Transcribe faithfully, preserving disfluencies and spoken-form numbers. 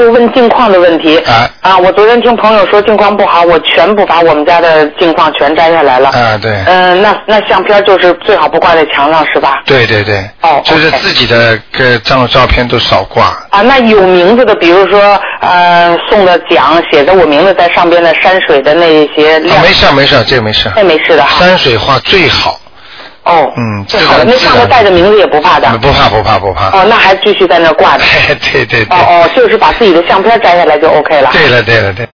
就问镜框的问题。 啊啊，我昨天听朋友说镜框不好，我全部把我们家的镜框全摘下来了。 啊，对。 嗯、呃，那那相片就是最好不挂在墙上，是吧？ 对对对。 哦。 就是自己的个照照片都少挂。 啊，那有名字的，比如说呃送的奖，写着我名字在上边的山水的那些亮。 啊，没事没事，这个没事。 那没事的哈。 山水画最好。 哦， 嗯， 最好的，那上面带着名字也不怕的。 不怕不怕不怕。 哦，那还继续在那挂着。 对对对。 哦哦，就是把自己的相片摘下来就 OK 了。 对了对了对。